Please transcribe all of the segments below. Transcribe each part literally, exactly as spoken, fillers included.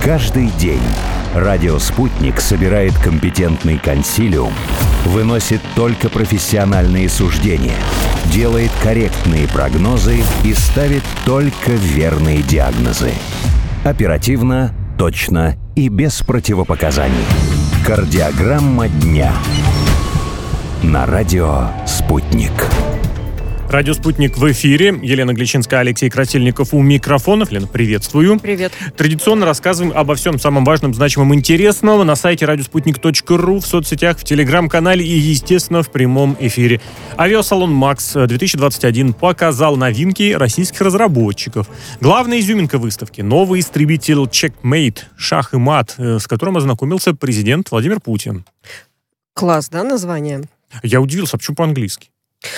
Каждый день радио «Спутник» собирает компетентный консилиум, выносит только профессиональные суждения, делает корректные прогнозы и ставит только верные диагнозы. Оперативно, точно и без противопоказаний. Кардиограмма дня. На радио «Спутник». Радио «Спутник» в эфире. Елена Гличинская, Алексей Красильников у микрофонов. Лена, приветствую. Привет. Традиционно рассказываем обо всем самом важном, значимом, интересном на сайте радиоспутник точка ру, в соцсетях, в телеграм-канале и, естественно, в прямом эфире. Авиасалон «Макс» две тысячи двадцать один показал новинки российских разработчиков. Главная изюминка выставки — новый истребитель Checkmate, шах и мат, с которым ознакомился президент Владимир Путин. Класс, да, название? Я удивился, а почему по-английски?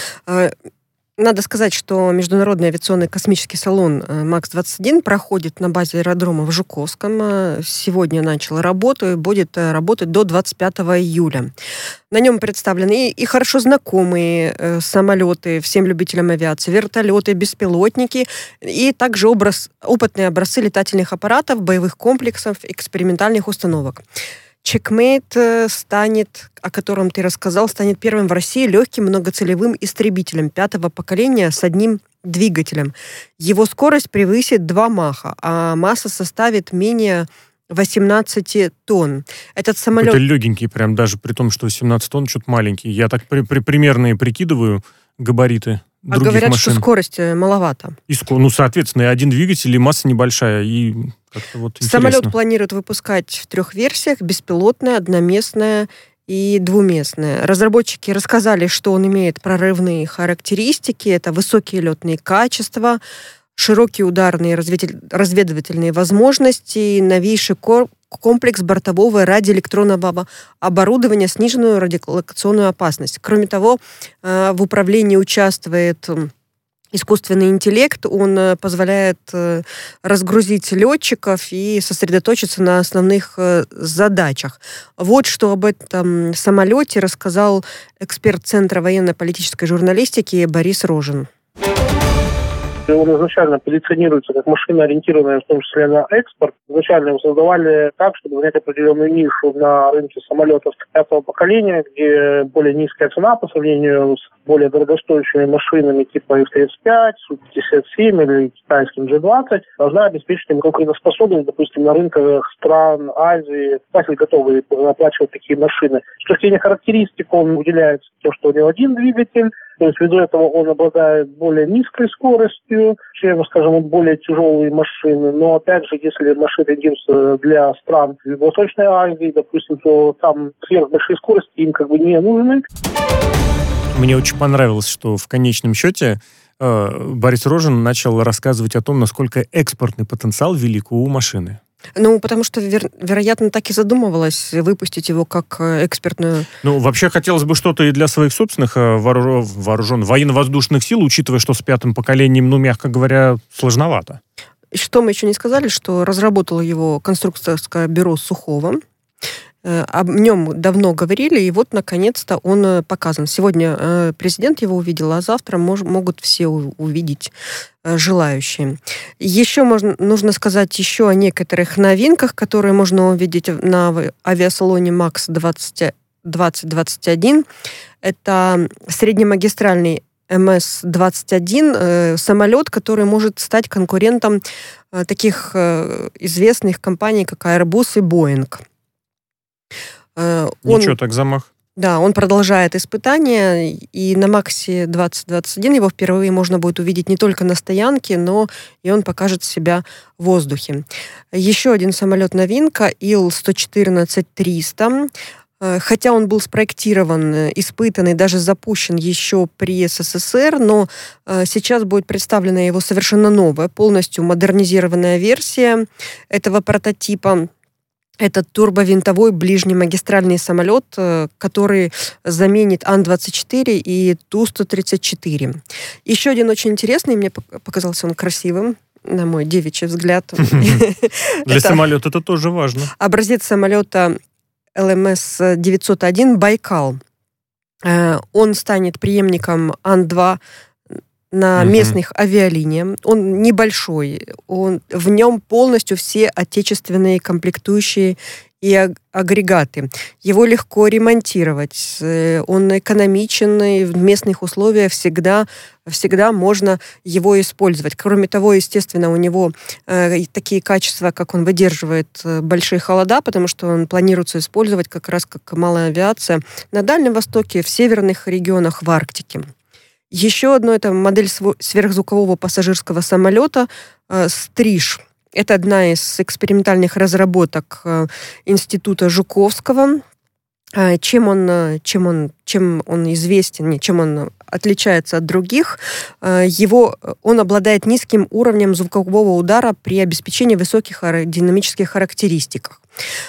Надо сказать, что Международный авиационный космический салон «Макс двадцать один» проходит на базе аэродрома в Жуковском. Сегодня начал работу и будет работать до двадцать пятого июля. На нем представлены и хорошо знакомые самолеты всем любителям авиации, вертолеты, беспилотники и также образ, опытные образцы летательных аппаратов, боевых комплексов, экспериментальных установок. Checkmate станет, о котором ты рассказал, станет первым в России легким многоцелевым истребителем пятого поколения с одним двигателем. Его скорость превысит два маха, а масса составит менее восемнадцать тонн. Этот самолет... Это легенький, прям даже при том, что семнадцать тонн, что-то маленький. Я так при, при, примерно прикидываю габариты других а говорят, машин. Что скорость маловато. И, ну, соответственно, и один двигатель, и масса небольшая, и как-то вот Самолет интересно. Планируют выпускать в трех версиях: беспилотная, одноместная и двуместная. Разработчики рассказали, что он имеет прорывные характеристики. Это высокие летные качества, широкие ударные разведывательные возможности, новейший корпус, комплекс бортового радиоэлектронного оборудования, сниженную радиолокационную опасность. Кроме того, в управлении участвует искусственный интеллект. Он позволяет разгрузить летчиков и сосредоточиться на основных задачах. Вот что об этом самолете рассказал эксперт Центра военно-политической журналистики Борис Рожин. Он изначально позиционируется как машина, ориентированная в том числе на экспорт. Изначально его создавали так, чтобы занять определенную нишу на рынке самолетов пятого поколения, где более низкая цена по сравнению с более дорогостоящими машинами типа эф тридцать пять, Су пятьдесят семь или китайским джи двадцать должна обеспечить им конкурентоспособность, допустим, на рынках стран Азии. Покупатели готовы оплачивать такие машины. С точки зрения характеристик он выделяется тем, что у него один двигатель. То есть ввиду этого он обладает более низкой скоростью, чем, скажем, более тяжелые машины. Но, опять же, если машины делаются для стран Восточной Азии, допустим, то там сверхбольшие скорости им как бы не нужны. Мне очень понравилось, что в конечном счете э, Борис Рожин начал рассказывать о том, насколько экспортный потенциал велик у машины. Ну, потому что, веро- вероятно, так и задумывалась выпустить его как экспертную... Ну, вообще, хотелось бы что-то и для своих собственных вооруж... вооруженных военно-воздушных сил, учитывая, что с пятым поколением, ну, мягко говоря, сложновато. Что мы еще не сказали, что разработало его конструкторское бюро Сухого. Об нем давно говорили, и вот, наконец-то, он показан. Сегодня президент его увидел, а завтра мож, могут все увидеть желающие. Еще можно, нужно сказать еще о некоторых новинках, которые можно увидеть на авиасалоне «Макс двадцать двадцать один». Это среднемагистральный эм эс двадцать один, э, самолет, который может стать конкурентом э, таких э, известных компаний, как Airbus и Boeing. Ничего, он, так замах. Да, он продолжает испытания, и на Максе двадцать двадцать один его впервые можно будет увидеть не только на стоянке, но и он покажет себя в воздухе. Еще один самолет-новинка Ил сто четырнадцать триста. Хотя он был спроектирован, испытан и даже запущен еще при эс эс эс эр, но сейчас будет представлена его совершенно новая, полностью модернизированная версия этого прототипа. Это турбовинтовой ближнемагистральный самолет, который заменит Ан двадцать четыре и Ту сто тридцать четыре. Еще один очень интересный, мне показался он красивым, на мой девичий взгляд. Для самолета это тоже важно. Образец самолета эл эм эс девятьсот один «Байкал». Он станет преемником Ан два на местных uh-huh. авиалиниях. Он небольшой, он, в нем полностью все отечественные комплектующие и агрегаты. Его легко ремонтировать. Он экономичен, и в местных условиях всегда, всегда можно его использовать. Кроме того, естественно, у него э, такие качества, как он выдерживает большие холода, потому что он планируется использовать как раз как малая авиация на Дальнем Востоке, в северных регионах, в Арктике. Еще одно — это модель сверхзвукового пассажирского самолета э, «Стриж». Это одна из экспериментальных разработок Института Жуковского. Чем он, чем он, чем он известен, чем он отличается от других? Его, он обладает низким уровнем звукового удара при обеспечении высоких аэродинамических характеристик.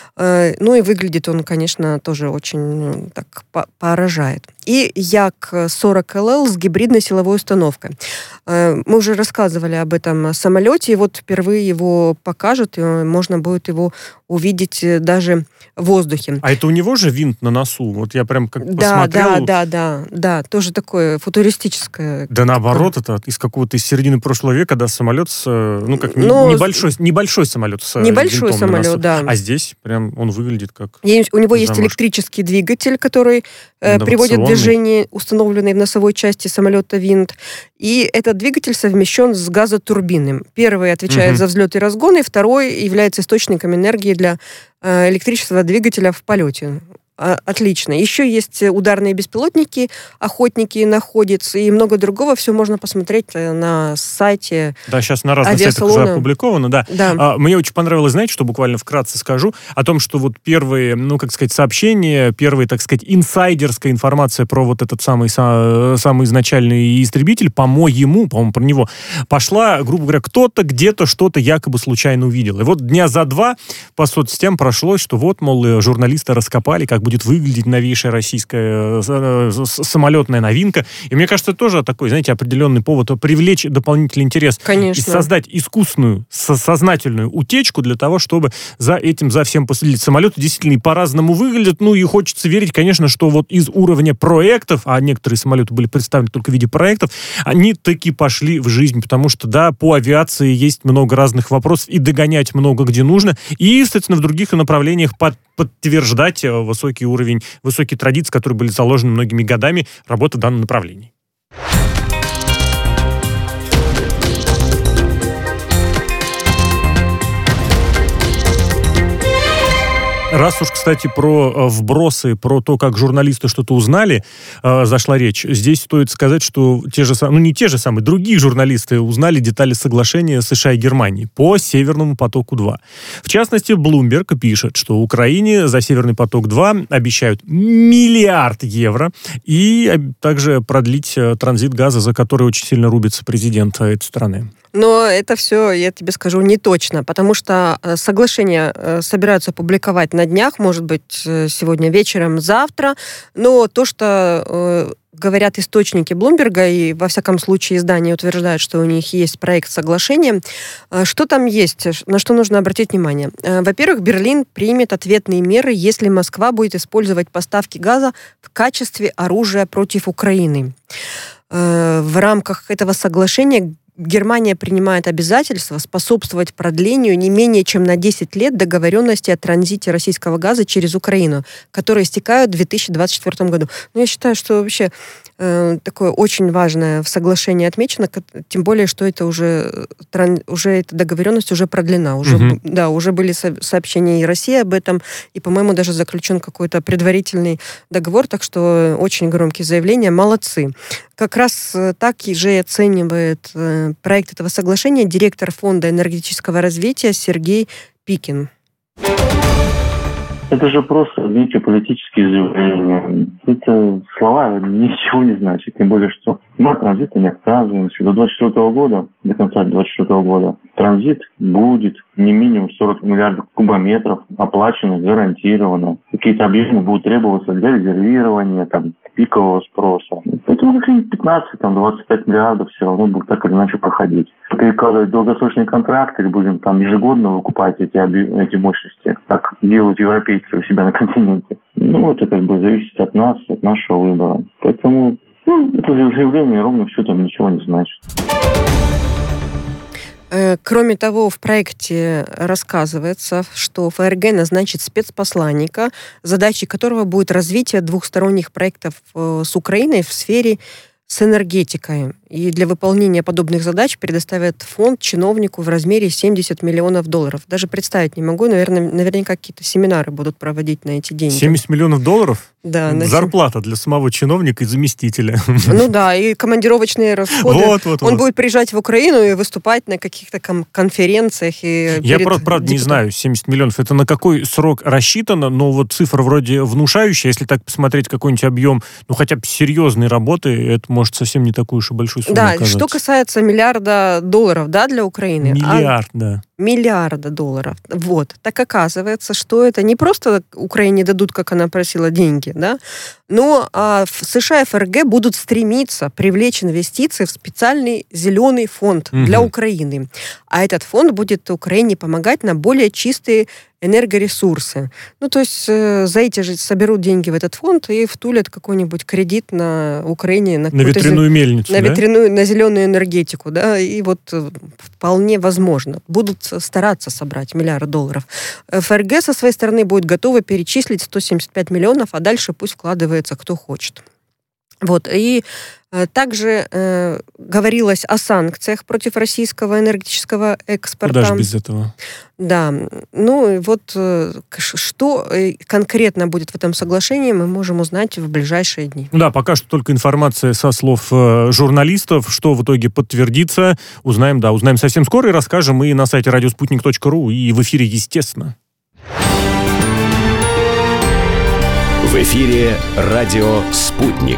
Ну и выглядит он, конечно, тоже очень так поражает. И Як сорок эл эл с гибридной силовой установкой. Мы уже рассказывали об этом самолете, и вот впервые его покажут, и можно будет его увидеть даже в воздухе. А это у него же винт на носу? Вот я прям как да, посмотрел. Да, да, да, да, тоже такое футуристическое. Да наоборот, это из какого-то из середины прошлого века, да, самолет с, ну как Но... небольшой, небольшой самолет с Небольшой самолет, да. А здесь прям он выглядит как... И у него есть электрический двигатель, который э, приводит в движение установленный в носовой части самолета винт. И этот двигатель совмещен с газотурбиной. Первый отвечает угу. за взлет и разгон, и второй является источником энергии для э, электрического двигателя в полете. Отлично. Еще есть ударные беспилотники, охотники находятся, и много другого. Все можно посмотреть на сайте. Да, сейчас на разных сайтах уже опубликовано. Да. Да. А, мне очень понравилось, знаете, что буквально вкратце скажу, о том, что вот первые, ну, как сказать, сообщения, первые, так сказать, инсайдерская информация про вот этот самый, самый изначальный истребитель, по-моему, по-моему, про него, пошла, грубо говоря, кто-то где-то что-то якобы случайно увидел. И вот дня за два по соцсетям прошлось, что вот, мол, журналисты раскопали, как будет выглядеть новейшая российская самолетная новинка. И мне кажется, это тоже такой, знаете, определенный повод привлечь дополнительный интерес. Конечно. И создать искусственную, сознательную утечку для того, чтобы за этим, за всем последить. Самолеты действительно и по-разному выглядят. Ну и хочется верить, конечно, что вот из уровня проектов, а некоторые самолеты были представлены только в виде проектов, они таки пошли в жизнь. Потому что, да, по авиации есть много разных вопросов, и догонять много где нужно. И, естественно, в других направлениях под подтверждать высокий уровень, высокие традиции, которые были заложены многими годами работы в данном направлении. Раз уж, кстати, про вбросы, про то, как журналисты что-то узнали, э, зашла речь, здесь стоит сказать, что те же, ну не те же самые, другие журналисты узнали детали соглашения США и Германии по Северному потоку-два. В частности, Bloomberg пишет, что Украине за Северный поток-два обещают миллиард евро и также продлить транзит газа, за который очень сильно рубится президент этой страны. Но это все, я тебе скажу, не точно, потому что соглашение собираются публиковать на днях, может быть, сегодня вечером, завтра. Но то, что говорят источники Блумберга, и во всяком случае издание утверждает, что у них есть проект соглашения, что там есть, на что нужно обратить внимание? Во-первых, Берлин примет ответные меры, если Москва будет использовать поставки газа в качестве оружия против Украины. В рамках этого соглашения Германия принимает обязательство способствовать продлению не менее чем на десять лет договоренности о транзите российского газа через Украину, которые истекают в две тысячи двадцать четвёртом году. Но я считаю, что вообще э, такое очень важное в соглашении отмечено, тем более, что это уже, уже эта договоренность уже продлена. Уже, угу. Да, уже были сообщения и России об этом, и, по-моему, даже заключен какой-то предварительный договор, так что очень громкие заявления. Молодцы. Как раз так же оценивает э, проект этого соглашения директор Фонда энергетического развития Сергей Пикин. Это же просто, видите, политические заявления. Это слова ничего не значат. Тем более, что мы от транзита не отказываемся. До двадцать четвёртого года, до конца двадцать четвёртого года, транзит будет не минимум сорок миллиардов кубометров, оплачено, гарантировано. Какие-то объемы будут требоваться для резервирования, там, пикового спроса. Поэтому какие-нибудь пятнадцать-двадцать пять миллиардов все равно будут так или иначе проходить. Перекладывать долгосрочный контракт или будем там ежегодно выкупать эти, эти мощности, как делают европейцы у себя на континенте. Ну, это как бы зависит от нас, от нашего выбора. Поэтому Ну, это заявление ровно все там ничего не значит. Кроме того, в проекте рассказывается, что ФРГ назначит спецпосланника, задачей которого будет развитие двухсторонних проектов с Украиной в сфере с энергетикой. И для выполнения подобных задач предоставят фонд чиновнику в размере семьдесят миллионов долларов. Даже представить не могу. Наверное, наверняка какие-то семинары будут проводить на эти деньги. семьдесят миллионов долларов? Да. Зарплата для самого чиновника и заместителя. Ну да, и командировочные расходы. Вот, вот, Он вот. будет приезжать в Украину и выступать на каких-то кон- конференциях. И Я, правда, правда не знаю, семьдесят миллионов, это на какой срок рассчитано, но вот цифра вроде внушающая. Если так посмотреть какой-нибудь объем, ну хотя бы серьезной работы, это может совсем не такую уж и большую сумму Да, оказаться. что касается миллиарда долларов, да, для Украины. Миллиард, а... да. Миллиарда долларов. Вот. Так оказывается, что это не просто Украине дадут, как она просила, деньги, да, но а, в США и ФРГ будут стремиться привлечь инвестиции в специальный зеленый фонд угу. для Украины. А этот фонд будет Украине помогать на более чистые энергоресурсы. Ну, то есть э, за эти же соберут деньги в этот фонд и втулят какой-нибудь кредит на Украине. На, на ветряную зе... мельницу, На да? ветряную, на зеленую энергетику, да, и вот э, вполне возможно. Будут стараться собрать миллиард долларов. ФРГ со своей стороны будет готова перечислить сто семьдесят пять миллионов, а дальше пусть вкладывается кто хочет. Вот, и э, также э, говорилось о санкциях против российского энергетического экспорта. Куда же без этого? Да, ну и вот э, что конкретно будет в этом соглашении, мы можем узнать в ближайшие дни. Да, пока что только информация со слов э, журналистов, что в итоге подтвердится, узнаем, да, узнаем совсем скоро и расскажем и на сайте радиоспутник точка ру, и в эфире, естественно. В эфире радио «Спутник».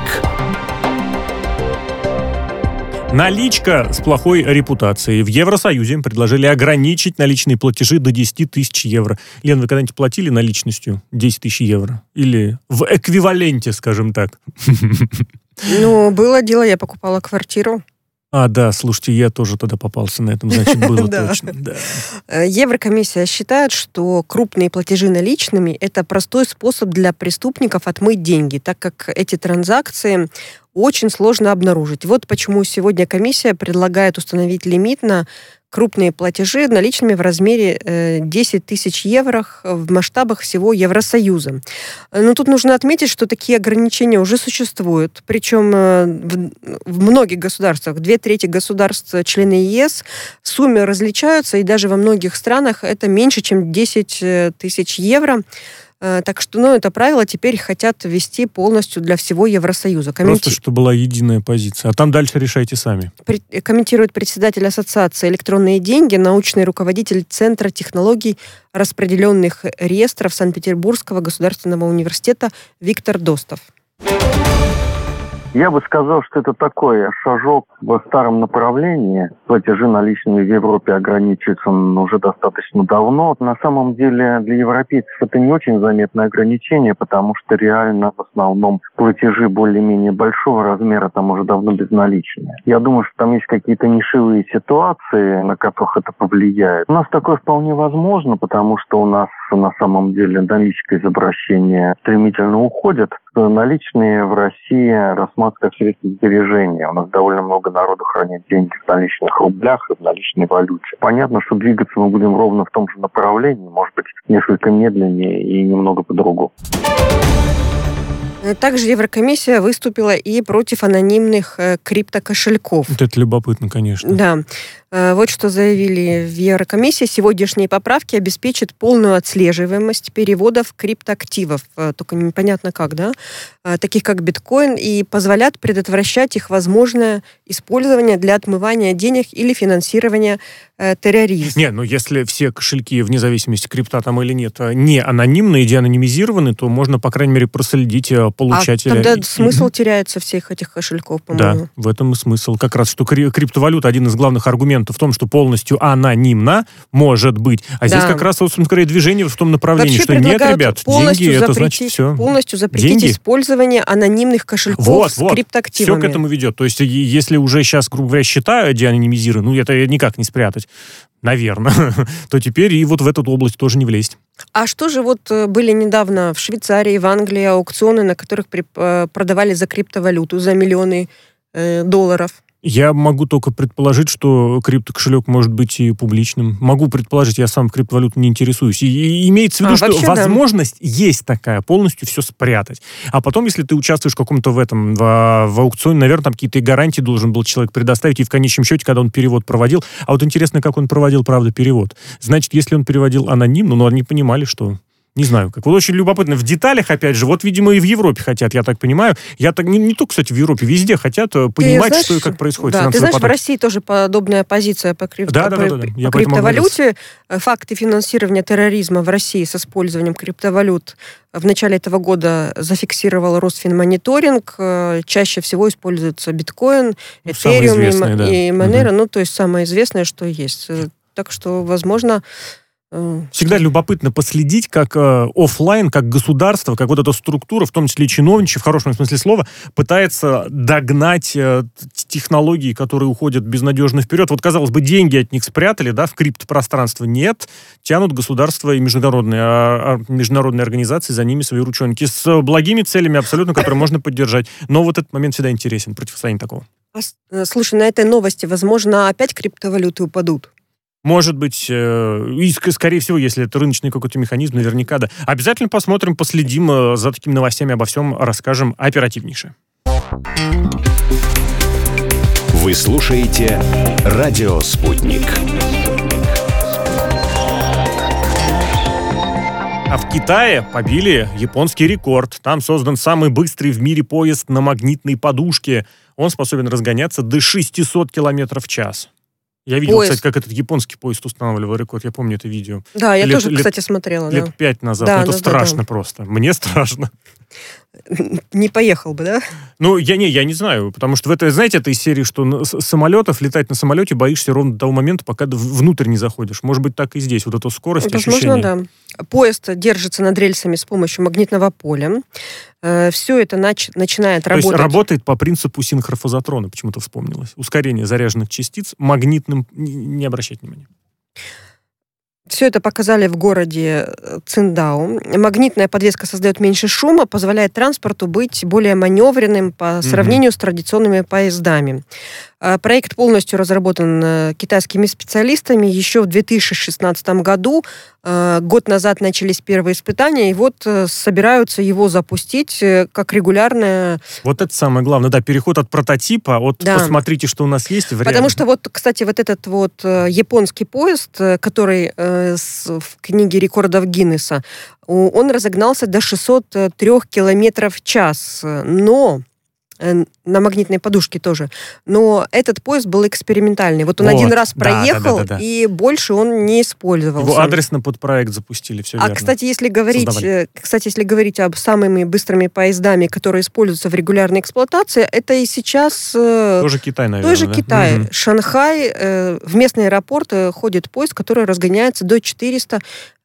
Наличка с плохой репутацией. В Евросоюзе предложили ограничить наличные платежи до десять тысяч евро. Лен, вы когда-нибудь платили наличностью десять тысяч евро? Или в эквиваленте, скажем так? Ну, было дело, я покупала квартиру. А, да, слушайте, я тоже тогда попался на этом, значит, было точно. Да. Еврокомиссия считает, что крупные платежи наличными – это простой способ для преступников отмыть деньги, так как эти транзакции очень сложно обнаружить. Вот почему сегодня комиссия предлагает установить лимит на крупные платежи наличными в размере десять тысяч евро в масштабах всего Евросоюза. Но тут нужно отметить, что такие ограничения уже существуют. Причем в, в многих государствах, две трети государств, члены ЕС, суммы различаются, и даже во многих странах это меньше, чем десять тысяч евро. Так что, ну, это правило теперь хотят ввести полностью для всего Евросоюза. Комменти... Просто, чтобы была единая позиция. А там дальше решайте сами. При... Комментирует председатель Ассоциации «Электронные деньги», научный руководитель Центра технологий распределенных реестров Санкт-Петербургского государственного университета Виктор Достов. Я бы сказал, что это такой шажок в старом направлении. Платежи наличными в Европе ограничиваются уже достаточно давно. На самом деле для европейцев это не очень заметное ограничение, потому что реально в основном платежи более-менее большого размера там уже давно безналичные. Я думаю, что там есть какие-то нишевые ситуации, на которых это повлияет. У нас такое вполне возможно, потому что у нас на самом деле наличка из обращения стремительно уходит. Наличные в России рассматриваются как средство сбережения. У нас довольно много народу хранит деньги в наличных рублях и в наличной валюте. Понятно, что двигаться мы будем ровно в том же направлении, может быть, несколько медленнее и немного по-другому. Также Еврокомиссия выступила и против анонимных э, криптокошельков. Вот это любопытно, конечно. Да. Э, вот что заявили в Еврокомиссии. Сегодняшние поправки обеспечат полную отслеживаемость переводов криптоактивов. Э, только непонятно как, да? Э, таких как биткоин, и позволят предотвращать их возможное использование для отмывания денег или финансирования э, терроризма. Не, ну если все кошельки, вне зависимости, крипта там или нет, не анонимны и деанонимизированы, то можно, по крайней мере, проследить получателя. А тогда смысл теряется всех этих кошельков, по-моему. Да, в этом и смысл. Как раз, что криптовалюта один из главных аргументов аргумента в том, что полностью анонимно, может быть. А здесь Да. как раз, собственно, скорее движение в том направлении, Вообще что нет, предлагают ребят, деньги, полностью это запретить, значит все. полностью запретить Деньги. использование анонимных кошельков Вот, с вот. Все криптоактивами. к этому ведет. То есть, и- если уже сейчас, грубо говоря, счета деанонимизированы, ну, это никак не спрятать, наверное, то теперь и вот в эту область тоже не влезть. А что же вот э, были недавно в Швейцарии, в Англии аукционы, на которых при- э, продавали за криптовалюту, за миллионы э, долларов? Я могу только предположить, что криптокошелек может быть и публичным. Могу предположить, я сам в криптовалюту не интересуюсь. И, и имеется в виду, А, что вообще, да. возможность есть такая, полностью все спрятать. А потом, если ты участвуешь в каком-то в этом, в, в аукционе, наверное, там какие-то гарантии должен был человек предоставить, и в конечном счете, когда он перевод проводил. А вот интересно, как он проводил, правда, перевод. Значит, если он переводил анонимно, но они понимали, что... Не знаю, как. Вот очень любопытно. В деталях, опять же, вот, видимо, и в Европе хотят, я так понимаю. Я так не, не только, кстати, в Европе, везде хотят э, понимать, знаешь, что и как происходит. Да, ты финансовый знаешь, в поток. России тоже подобная позиция по, крип... Да, да, по- да, да, да. по Я поэтому криптовалюте. Факты финансирования терроризма в России с использованием криптовалют в начале этого года зафиксировал Росфинмониторинг. Э, Чаще всего используется биткоин, Ну, самое эфириум и известное, мо- да. и Monero. Мгм. Ну, то есть самое известное, что есть. Э, Так что, возможно... э, Всегда любопытно последить, как э, офлайн, как государство, как вот эта структура, в том числе и чиновничья, в хорошем смысле слова, пытается догнать э, т- технологии, которые уходят безнадежно вперед. Вот, казалось бы, деньги от них спрятали, да, в криптопространство. Нет, тянут государства и международные, а, а, международные организации за ними свои ручонки с благими целями абсолютно, которые можно поддержать. Но вот этот момент всегда интересен, противостояние такого. а с- э, Слушай, на этой новости, возможно, опять криптовалюты упадут. Может быть, э, и, ск- скорее всего, если это рыночный какой-то механизм, наверняка, да. Обязательно посмотрим, последим э, за такими новостями, обо всем расскажем оперативнейше. Вы слушаете «Радио Спутник». А в Китае побили японский рекорд. Там создан самый быстрый в мире поезд на магнитной подушке. Он способен разгоняться до шестьсот километров в час. Я видел, Поезд. кстати, как этот японский поезд устанавливал рекорд. Я помню это видео. Да, я Лет- тоже, лет- кстати, смотрела. да. Лет пять назад. Да, Ну, это да, да, страшно да. просто. Мне страшно. Не поехал бы, да? Ну, я не, я не знаю, потому что в этой, знаете, этой серии, что на- с самолетов, летать на самолете боишься ровно до того момента, пока д- внутрь не заходишь. Может быть, так и здесь. Вот эта скорость, Возможно, ощущение. да. Поезд держится над рельсами с помощью магнитного поля. Все это нач- начинает То есть работать. работает по принципу синхрофазотрона, почему-то вспомнилось. Ускорение заряженных частиц магнитным... Не, не обращать внимания. Все это показали в городе э, Циндао. Магнитная подвеска создает меньше шума, позволяет транспорту быть более маневренным по сравнению с традиционными поездами. Э, Проект полностью разработан э, китайскими специалистами еще в две тысячи шестнадцатом году. Э, Год назад начались первые испытания, и вот э, собираются его запустить э, как регулярное. Вот это самое главное. Да, переход от прототипа, от Да. посмотрите, что у нас есть, в Потому реальном. что вот, кстати, вот этот вот э, японский поезд, э, который э, с- в книге рекордов Гиннесса, у- он разогнался до шестьсот три километров в час. Но э, на магнитной подушке тоже. Но этот поезд был экспериментальный. Вот он Вот, один раз да, да, проехал, да, да, да. и больше он не использовался. Его адресно под проект запустили, все А, верно. кстати, если говорить, Создавали. э, кстати, если говорить об самыми быстрыми поездами, которые используются в регулярной эксплуатации, это и сейчас э, Тоже Китай, наверное. тоже да? Китай. Мгм. Шанхай, э, в местный аэропорт э, ходит поезд, который разгоняется до четыреста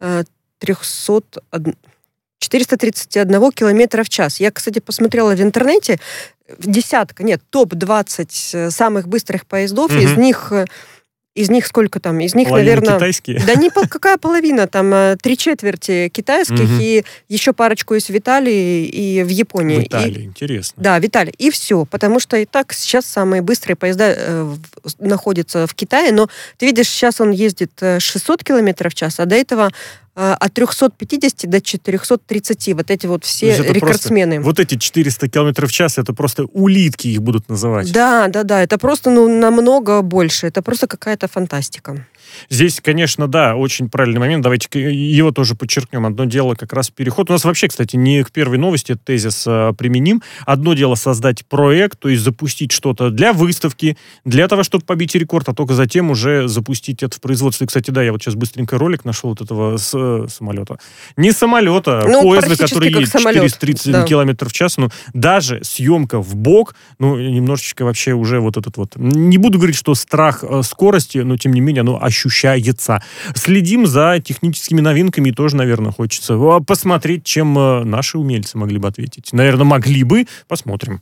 тридцать один километра в час. Я, кстати, посмотрела в интернете, в десятка, нет, топ двадцать э, самых быстрых поездов, Мгм. из них, э, из них сколько там? Из них, Половина наверное... китайские. Да не пол- какая половина, там э, три четверти китайских Мгм. и еще парочку из в Италии и в Японии. В И- Италии, интересно. да, Виталий, и все, потому что и так сейчас самые быстрые поезда э, в- находятся в Китае, но ты видишь, сейчас он ездит э, шестьсот километров в час, а до этого э, от трехсот пятидесяти до четырехсот тридцати, вот эти вот То все есть это рекордсмены. просто- вот эти четыреста километров в час, это просто улитки их будут называть. Да, да, да, это просто ну, намного больше, это просто какая-то фантастика. Здесь, конечно, да, очень правильный момент. Давайте его тоже подчеркнем. Одно дело как раз переход. У нас вообще, кстати, не к первой новости этот тезис а, применим. Одно дело создать проект, то есть запустить что-то для выставки, для того, чтобы побить рекорд, а только затем уже запустить это в производство. И, кстати, да, я вот сейчас быстренько ролик нашел вот этого с, э, самолета. Не самолета, ну, поезда, который едет четыреста тридцать да. километров в час. Ну, даже съемка в бок, ну, немножечко вообще уже вот этот вот... Не буду говорить, что страх э, скорости, но, тем не менее, оно ощущается. Следим за техническими новинками, и тоже, наверное, хочется посмотреть, чем э, наши умельцы могли бы ответить. Наверное, могли бы. Посмотрим.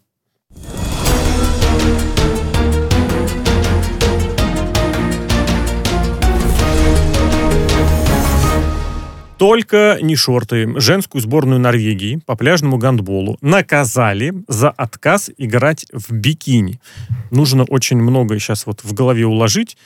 Только не шорты. Женскую сборную Норвегии по пляжному гандболу наказали за отказ играть в бикини. Нужно очень многое сейчас вот в голове уложить.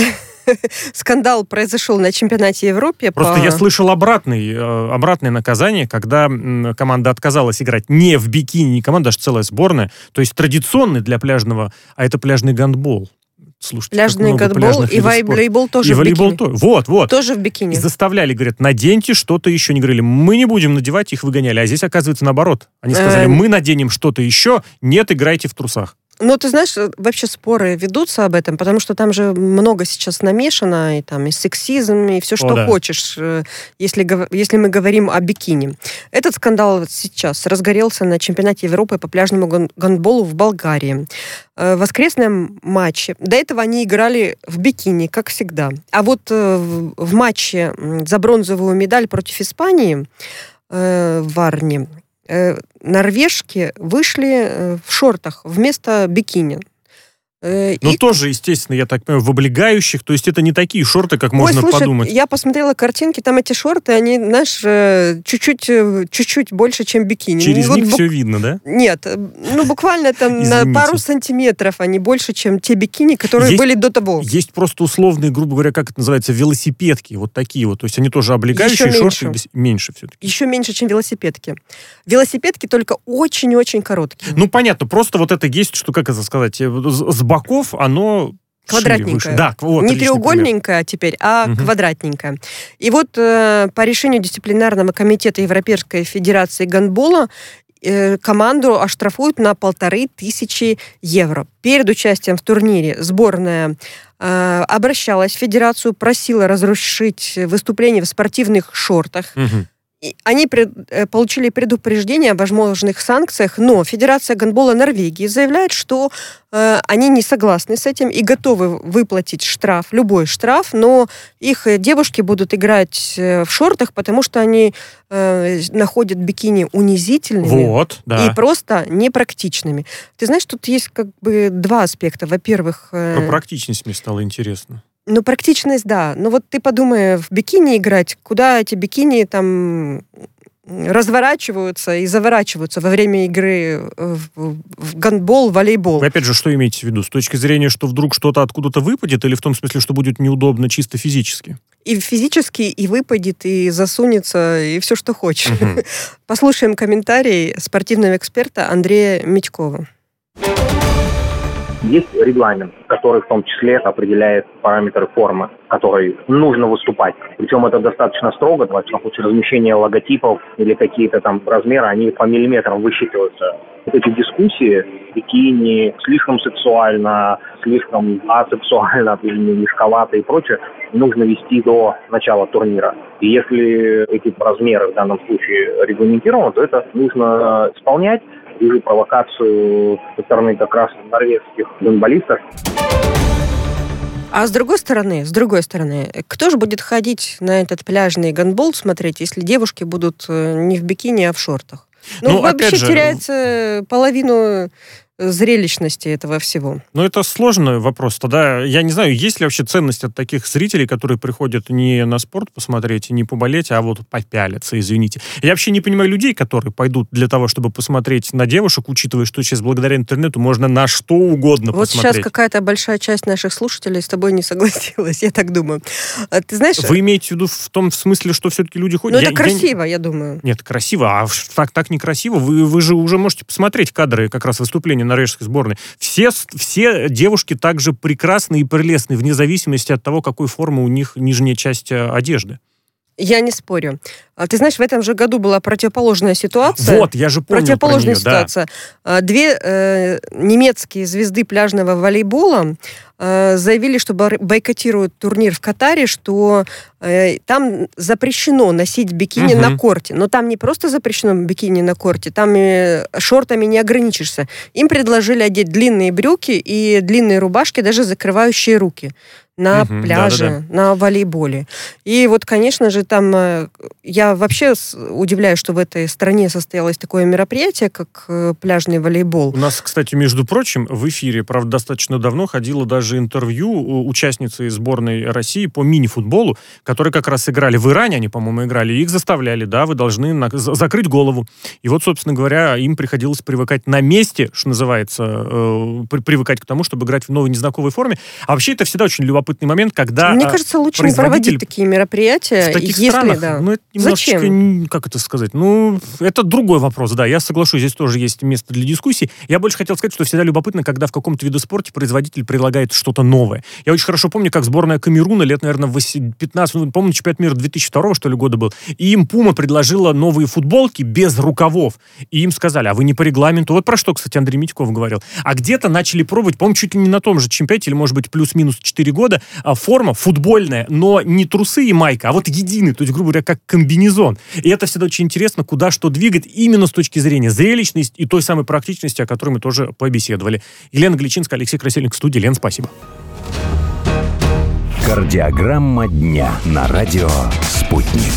Скандал произошел на чемпионате Европы. Просто по... я слышал обратный, обратное наказание, когда команда отказалась играть не в бикини, не команда, даже целая сборная, то есть традиционный для пляжного, а это пляжный гандбол. Слушайте, пляжный гандбол и волейбол тоже и в волейбол бикини. То... Вот, вот. Тоже в бикини. И заставляли, говорят, наденьте что-то еще. Не говорили, мы не будем надевать, их выгоняли. А здесь, оказывается, наоборот. Они сказали, эм... мы наденем что-то еще, нет, играйте в трусах. Ну, ты знаешь, вообще споры ведутся об этом, потому что там же много сейчас намешано, и там и сексизм, и все, что О, да. хочешь, если, если мы говорим о бикини. Этот скандал сейчас разгорелся на чемпионате Европы по пляжному гандболу в Болгарии. В воскресном матче. До этого они играли в бикини, как всегда. А вот в матче за бронзовую медаль против Испании в Варне норвежки вышли в шортах вместо бикини. Ну, и... тоже, естественно, я так понимаю, в облегающих, то есть это не такие шорты, как Ой, можно слушай, подумать. Я посмотрела картинки, там эти шорты, они, знаешь, чуть-чуть, чуть-чуть больше, чем бикини. Через ну, них вот, все видно, да? Нет, ну, буквально там на пару сантиметров они больше, чем те бикини, которые есть, были до того. Есть просто условные, грубо говоря, как это называется, велосипедки, вот такие вот, то есть они тоже облегающие Еще шорты, меньше. меньше все-таки. Еще меньше, чем велосипедки. Велосипедки только очень-очень короткие. Ну, понятно, просто вот это есть, что, как это сказать, с боков оно квадратненькая. Да, вот, не треугольненькая теперь, а угу. квадратненькая. И вот э, по решению дисциплинарного комитета Европейской Федерации гандбола э, команду оштрафуют на полторы тысячи евро. Перед участием в турнире сборная э, обращалась в федерацию, просила разрешить выступление в спортивных шортах. Угу. Они пред, получили предупреждение о возможных санкциях, но Федерация гандбола Норвегии заявляет, что э, они не согласны с этим и готовы выплатить штраф, любой штраф, но их девушки будут играть в шортах, потому что они э, находят бикини унизительными вот, да. и просто непрактичными. Ты знаешь, тут есть как бы два аспекта. Во-первых... Э, Про практичность мне стало интересно. Ну, практичность, да. Но вот ты подумай, в бикини играть, куда эти бикини там разворачиваются и заворачиваются во время игры в, в гандбол, волейбол. Вы опять же, что имеете в виду? С точки зрения, что вдруг что-то откуда-то выпадет, или в том смысле, что будет неудобно чисто физически? И физически, и выпадет, и засунется, и все, что хочешь. Угу. Послушаем комментарий спортивного эксперта Андрея Митькова. Есть регламент, который в том числе определяет параметры формы, в которой нужно выступать. Причем это достаточно строго, во всяком случае, размещение логотипов или какие-то там размеры, они по миллиметрам высчитываются. Вот эти дискуссии, бикини, слишком сексуально, слишком асексуально, мешковато и прочее, нужно вести до начала турнира. И если эти размеры в данном случае регламентированы, то это нужно исполнять. Вижу провокацию со стороны как раз норвежских гандболистов. А с другой стороны, с другой стороны, кто же будет ходить на этот пляжный гандбол смотреть, если девушки будут не в бикини, а в шортах? Ну, ну вообще же, теряется половину зрелищности этого всего. Ну, это сложный вопрос. Тогда я не знаю, есть ли вообще ценность от таких зрителей, которые приходят не на спорт посмотреть и не поболеть, а вот попялиться, извините. Я вообще не понимаю людей, которые пойдут для того, чтобы посмотреть на девушек, учитывая, что сейчас благодаря интернету можно на что угодно вот посмотреть. Вот сейчас какая-то большая часть наших слушателей с тобой не согласилась, я так думаю. Ты знаешь... Вы имеете в виду в том смысле, что все-таки люди ходят... Ну, это я, красиво, я... я думаю. Нет, красиво, а так, так некрасиво. Вы, вы же уже можете посмотреть кадры как раз выступления норвежской сборной. Все, все девушки также прекрасны и прелестны, вне зависимости от того, какой формы у них нижняя часть одежды. Я не спорю. А ты знаешь, в этом же году была противоположная ситуация. Вот, я же помню Противоположная про нее, ситуация. Да. Две э, немецкие звезды пляжного волейбола э, заявили, что бойкотируют турнир в Катаре, что э, там запрещено носить бикини угу. на корте. Но там не просто запрещено бикини на корте, там э, шортами не ограничишься. Им предложили одеть длинные брюки и длинные рубашки, даже закрывающие руки. На угу, пляже, да, да, да. на волейболе. И вот, конечно же, там я вообще удивляюсь, что в этой стране состоялось такое мероприятие, как пляжный волейбол. У нас, кстати, между прочим, в эфире, правда, достаточно давно ходило даже интервью участницы сборной России по мини-футболу, которые как раз играли в Иране, они, по-моему, играли, и их заставляли, да, вы должны на... закрыть голову. И вот, собственно говоря, им приходилось привыкать на месте, что называется, э, привыкать к тому, чтобы играть в новой незнакомой форме. А вообще это всегда очень любопытно момент, когда Мне кажется, лучше не проводить такие мероприятия. В таких если, странах, да. ну, это немножечко, Зачем? Как это сказать, ну, это другой вопрос, да, я соглашусь, здесь тоже есть место для дискуссий. Я больше хотел сказать, что всегда любопытно, когда в каком-то виде спорта производитель предлагает что-то новое. Я очень хорошо помню, как сборная Камеруна лет, наверное, пятнадцать, ну, помню, чемпионат мира две тысячи второго, что ли, года был, и им Пума предложила новые футболки без рукавов, и им сказали, а вы не по регламенту, вот про что, кстати, Андрей Митьков говорил, а где-то начали пробовать, по-моему, чуть ли не на том же чемпионате, или, может быть, плюс-минус четыре года, форма футбольная, но не трусы и майка, а вот единый, то есть, грубо говоря, как комбинезон. И это всегда очень интересно, куда что двигать, именно с точки зрения зрелищности и той самой практичности, о которой мы тоже побеседовали. Елена Гличинская, Алексей Красильник в студии. Лен, спасибо. Кардиограмма дня на радио «Спутник».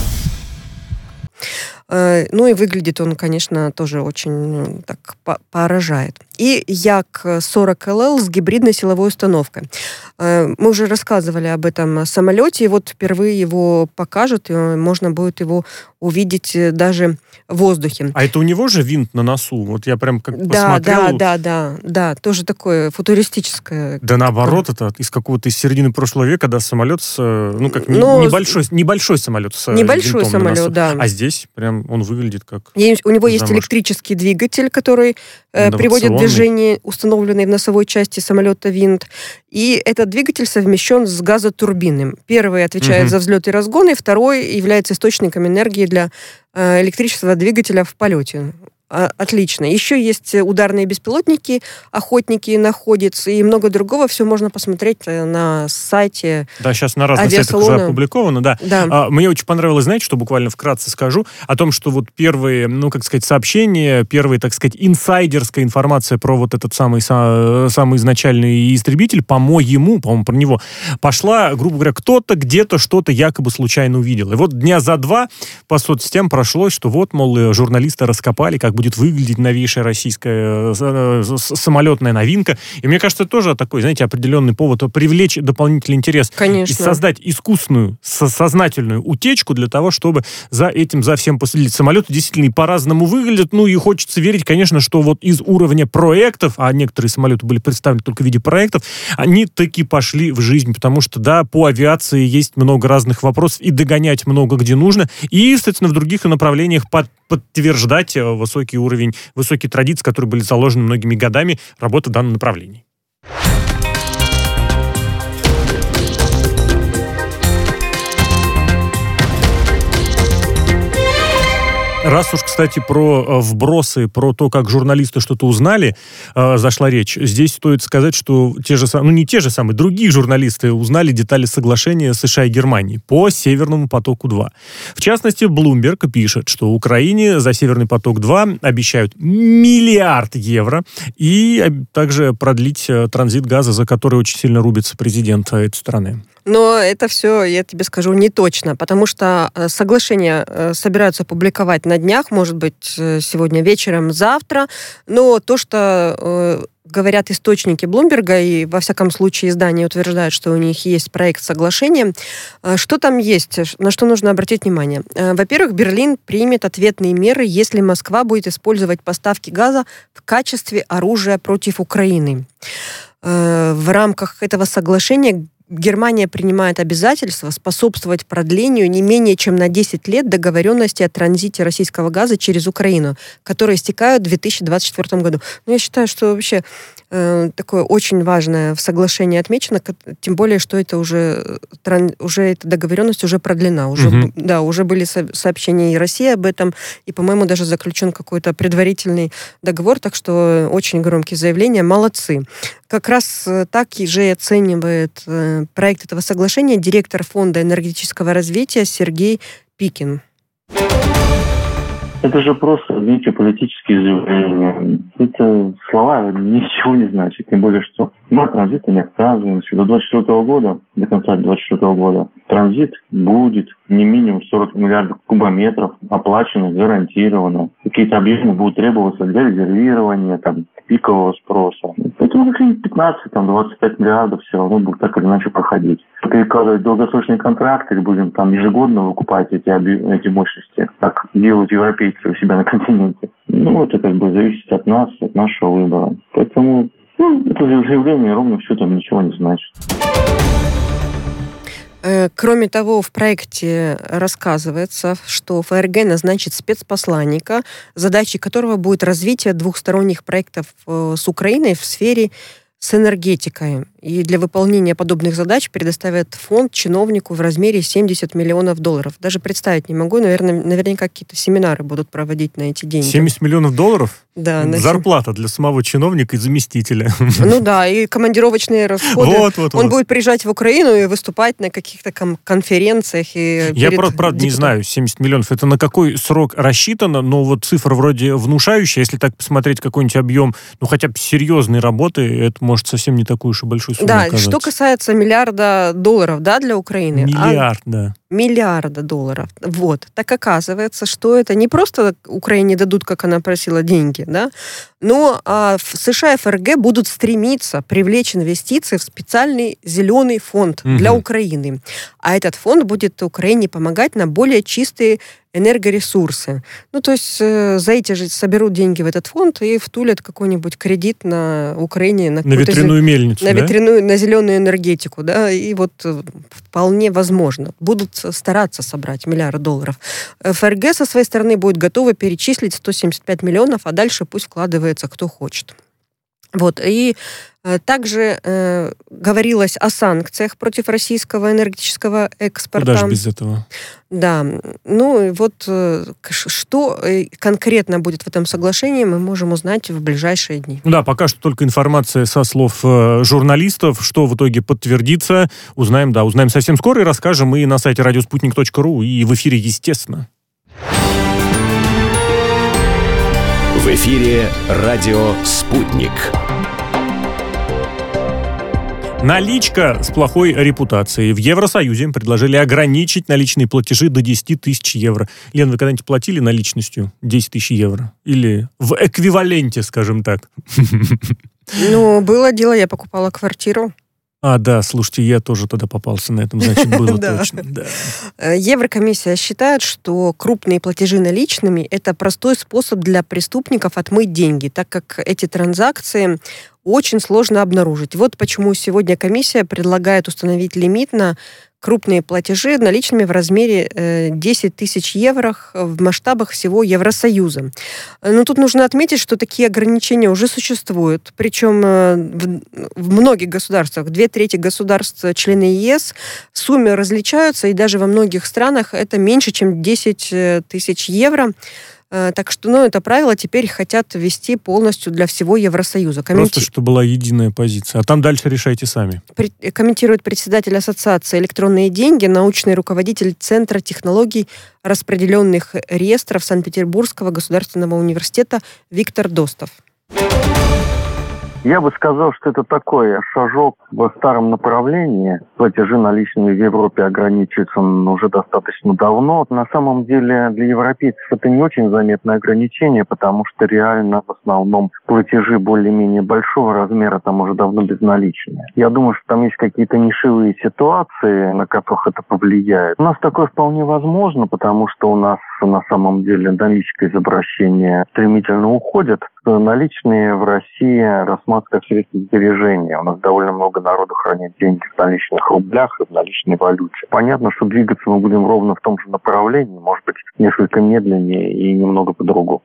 Ну и выглядит он, конечно, тоже очень так поражает. И Як сорок эл эл с гибридной силовой установкой. Мы уже рассказывали об этом самолете, и вот впервые его покажут, и можно будет его увидеть даже в воздухе. А это у него же винт на носу? Вот я прям как да, посмотрел... Да, да, да, да, тоже такое футуристическое. Да наоборот, это из какого-то из середины прошлого века, да, самолет с... Ну, как Но... небольшой, небольшой самолет с Небольшой винтом самолет, на носу. да. А здесь прям он выглядит как... И у него есть замашка. Электрический двигатель, который э, приводит в движение установленный в носовой части самолета винт. И этот двигатель совмещен с газотурбиной. Первый отвечает угу. за взлет и разгон, и второй является источником энергии для э, электрического двигателя в полете. Отлично. Еще есть ударные беспилотники, охотники находятся, и много другого. Все можно посмотреть на сайте. Да, сейчас на разных сайтах уже опубликовано. Да. Да. А, мне очень понравилось, знаете, что буквально вкратце скажу, о том, что вот первые, ну, как сказать, сообщения, первые, так сказать, инсайдерская информация про вот этот самый, самый изначальный истребитель, по-моему, по-моему, про него, пошла, грубо говоря, кто-то где-то что-то якобы случайно увидел. И вот дня за два по соцсетям прошлось, что вот, мол, журналисты раскопали, как бы будет выглядеть новейшая российская самолетная новинка. И мне кажется, это тоже такой, знаете, определенный повод привлечь дополнительный интерес. Конечно. И создать искусственную, сознательную утечку для того, чтобы за этим, за всем последить. Самолеты действительно и по-разному выглядят. Ну и хочется верить, конечно, что вот из уровня проектов, а некоторые самолеты были представлены только в виде проектов, они таки пошли в жизнь. Потому что, да, по авиации есть много разных вопросов и догонять много где нужно. И, соответственно, в других направлениях под подтверждать высокий уровень, высокие традиции, которые были заложены многими годами работы в данном направлении. Раз уж, кстати, про вбросы, про то, как журналисты что-то узнали, э, зашла речь, здесь стоит сказать, что те же самые, ну не те же самые, другие журналисты узнали детали соглашения США и Германии по Северному потоку-два. В частности, Bloomberg пишет, что Украине за Северный поток-два обещают миллиард евро и также продлить транзит газа, за который очень сильно рубится президент этой страны. Но это все, я тебе скажу, не точно, потому что соглашение собираются публиковать на днях, может быть, сегодня вечером, завтра. Но то, что э, говорят источники Блумберга, и во всяком случае издание утверждает, что у них есть проект соглашения, э, что там есть, на что нужно обратить внимание? Э, во-первых, Берлин примет ответные меры, если Москва будет использовать поставки газа в качестве оружия против Украины. Э, в рамках этого соглашения Германия принимает обязательство способствовать продлению не менее чем на десять лет договоренности о транзите российского газа через Украину, которые истекают в две тысячи двадцать четвёртом году. Но я считаю, что вообще э, такое очень важное в соглашении отмечено, тем более, что это уже, уже эта договоренность уже продлена. Уже, угу. Да, уже были сообщения и России об этом, и, по-моему, даже заключен какой-то предварительный договор, так что очень громкие заявления. Молодцы. Как раз так же и оценивает э, проект этого соглашения директор Фонда энергетического развития Сергей Пикин. Это же просто, видите, политические заявления. Это слова ничего не значат. Тем более, что мы от транзита не отказываемся. До двадцать четвёртого года, до конца двадцать четвёртого года, транзит будет не минимум сорок миллиардов кубометров, оплачено, гарантировано. Какие-то объемы будут требоваться для резервирования, там, пикового спроса. Поэтому пятнадцать, там, двадцать пять миллиардов все равно будут так или иначе проходить. Перекладывать долгосрочный контракт или будем там ежегодно выкупать эти, эти мощности, как делают европейцы у себя на континенте. Ну, это как бы зависит от нас, от нашего выбора. Поэтому ну, это заявление ровно все там ничего не значит. Кроме того, в проекте рассказывается, что ФРГ назначит спецпосланника, задачей которого будет развитие двухсторонних проектов с Украиной в сфере с энергетикой. И для выполнения подобных задач предоставят фонд чиновнику в размере семьдесят миллионов долларов. Даже представить не могу. Наверное, наверняка какие-то семинары будут проводить на эти деньги. семьдесят миллионов долларов? Да. Зарплата для самого чиновника и заместителя. Ну да, и командировочные расходы. Вот, вот, Он вот. будет приезжать в Украину и выступать на каких-то конференциях. И Я, правда, правда не знаю, семьдесят миллионов, это на какой срок рассчитано, но вот цифра вроде внушающая. Если так посмотреть какой-нибудь объем, ну хотя бы серьезной работы, это может совсем не такую уж и большую сумму Да, оказаться. Что касается миллиарда долларов, да, для Украины. Миллиард, а... да. Миллиарда долларов. Вот. Так оказывается, что это не просто Украине дадут, как она просила, деньги, да, но а, в США и ФРГ будут стремиться привлечь инвестиции в специальный зеленый фонд угу. для Украины. А этот фонд будет Украине помогать на более чистые энергоресурсы. Ну, то есть э, за эти же соберут деньги в этот фонд и втулят какой-нибудь кредит на Украине. На, на ветряную мельницу, На да? ветряную, на зеленую энергетику, да, и вот вполне возможно. Будут стараться собрать миллиард долларов. ФРГ со своей стороны будет готова перечислить сто семьдесят пять миллионов, а дальше пусть вкладывается кто хочет. Вот, и э, также э, говорилось о санкциях против российского энергетического экспорта. Куда же без этого? Да, ну и вот э, что конкретно будет в этом соглашении, мы можем узнать в ближайшие дни. Да, пока что только информация со слов э, журналистов, что в итоге подтвердится, узнаем, да, узнаем совсем скоро и расскажем и на сайте радиоспутник точка ру, и в эфире, естественно. В эфире радио «Спутник». Наличка с плохой репутацией. В Евросоюзе предложили ограничить наличные платежи до десять тысяч евро. Лен, вы когда-нибудь платили наличностью десять тысяч евро? Или в эквиваленте, скажем так? Ну, было дело, я покупала квартиру. А, да, слушайте, я тоже тогда попался на этом, значит, было точно. Да. Еврокомиссия считает, что крупные платежи наличными – это простой способ для преступников отмыть деньги, так как эти транзакции очень сложно обнаружить. Вот почему сегодня комиссия предлагает установить лимит на крупные платежи наличными в размере десять тысяч евро в масштабах всего Евросоюза. Но тут нужно отметить, что такие ограничения уже существуют. Причем в, в многих государствах, две трети государств, члены ЕС, суммы различаются, и даже во многих странах это меньше, чем десять тысяч евро. Так что, ну, это правило теперь хотят ввести полностью для всего Евросоюза. Комменти... Просто, чтобы была единая позиция. А там дальше решайте сами. При... Комментирует председатель Ассоциации «Электронные деньги», научный руководитель Центра технологий распределенных реестров Санкт-Петербургского государственного университета Виктор Достов. Я бы сказал, что это такой шажок в старом направлении. Платежи наличными в Европе ограничиваются уже достаточно давно. На самом деле для европейцев это не очень заметное ограничение, потому что реально в основном платежи более-менее большого размера там уже давно безналичные. Я думаю, что там есть какие-то нишевые ситуации, на которых это повлияет. У нас такое вполне возможно, потому что у нас на самом деле наличка из обращения стремительно уходит. Наличные в России рассматривают как средство сбережения. У нас довольно много народу хранит деньги в наличных рублях и в наличной валюте. Понятно, что двигаться мы будем ровно в том же направлении, может быть, несколько медленнее и немного по-другому.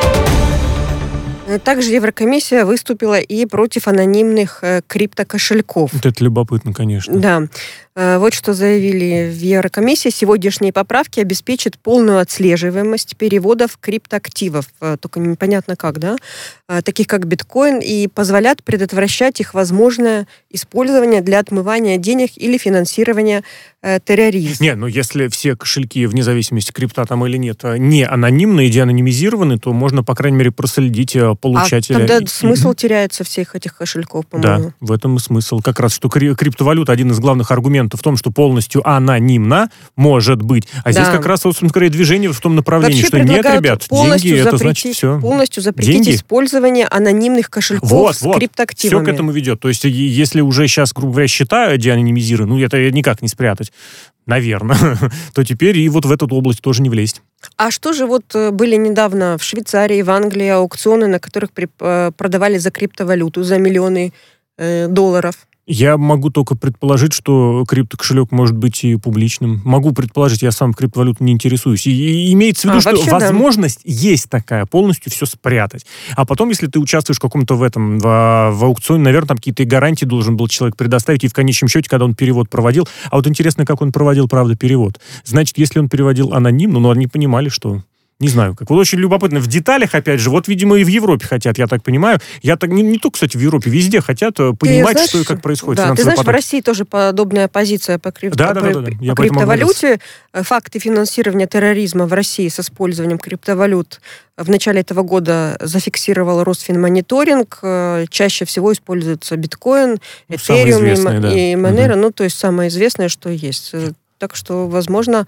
Также Еврокомиссия выступила и против анонимных э, криптокошельков. Вот это любопытно, конечно. Да. Э, вот что заявили в Еврокомиссии. Сегодняшние поправки обеспечат полную отслеживаемость переводов криптоактивов. Э, только непонятно как, да? Э, таких как биткоин, и позволят предотвращать их возможное использование для отмывания денег или финансирования э, терроризма. Не, ну если все кошельки, вне зависимости, крипта там или нет, не анонимны и деанонимизированы, то можно, по крайней мере, проследить получателя. А тогда смысл теряется всех этих кошельков, по-моему. Да, в этом и смысл. Как раз, что криптовалюта, один из главных аргументов в том, что полностью анонимна, может быть. А да. здесь как раз, вот, скорее, движение в том направлении, вообще что нет, ребят, деньги, это значит все. Полностью запретить деньги? Использование анонимных кошельков вот, с вот. криптоактивами. Все к этому ведет. То есть, если уже сейчас, грубо говоря, считаю деанонимизировано, ну, это никак не спрятать, наверное, то теперь и вот в эту область тоже не влезть. А что же вот были недавно в Швейцарии, в Англии аукционы, на которых при, продавали за криптовалюту, за миллионы э, долларов? Я могу только предположить, что криптокошелек может быть и публичным. Могу предположить, я сам криптовалютой не интересуюсь. И, и имеется в виду, а, что возможность да. есть такая, полностью все спрятать. А потом, если ты участвуешь в каком-то в этом, в, в аукционе, наверное, там какие-то гарантии должен был человек предоставить, и в конечном счете, когда он перевод проводил. А вот интересно, как он проводил, правда, перевод. Значит, если он переводил анонимно, ну, они понимали, что... Не знаю, как. Вот очень любопытно. В деталях, опять же, вот, видимо, и в Европе хотят, я так понимаю. Я так не, не только, кстати, в Европе, везде хотят понимать, знаешь, что и как происходит. Да, ты знаешь, поток. В России тоже подобная позиция по, крипто... да, да, да, да, да. по криптовалюте. Факты финансирования терроризма в России с использованием криптовалют в начале этого года зафиксировал Росфинмониторинг. Чаще всего используется биткоин, этериум и, да. и Монеро. Угу. Ну, то есть самое известное, что есть. Так что, возможно...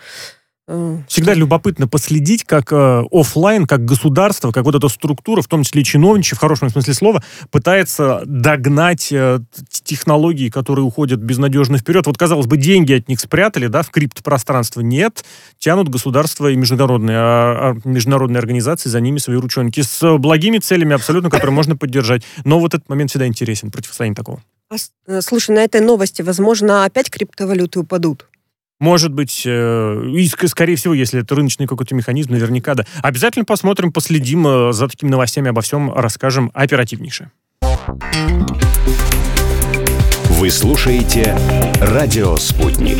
Всегда любопытно последить, как э, офлайн, как государство, как вот эта структура, в том числе чиновничья, в хорошем смысле слова, пытается догнать э, технологии, которые уходят безнадежно вперед. Вот, казалось бы, деньги от них спрятали, да, в криптопространство. Нет, тянут государства и международные, а, а, международные организации за ними свои ручонки с благими целями абсолютно, которые можно поддержать. Но вот этот момент всегда интересен, противостояние такого. Слушай, на этой новости, возможно, опять криптовалюты упадут? Может быть, э, и, скорее всего, если это рыночный какой-то механизм, наверняка, да. Обязательно посмотрим, последим э, за такими новостями, обо всем расскажем оперативнейше. Вы слушаете «Радио Спутник».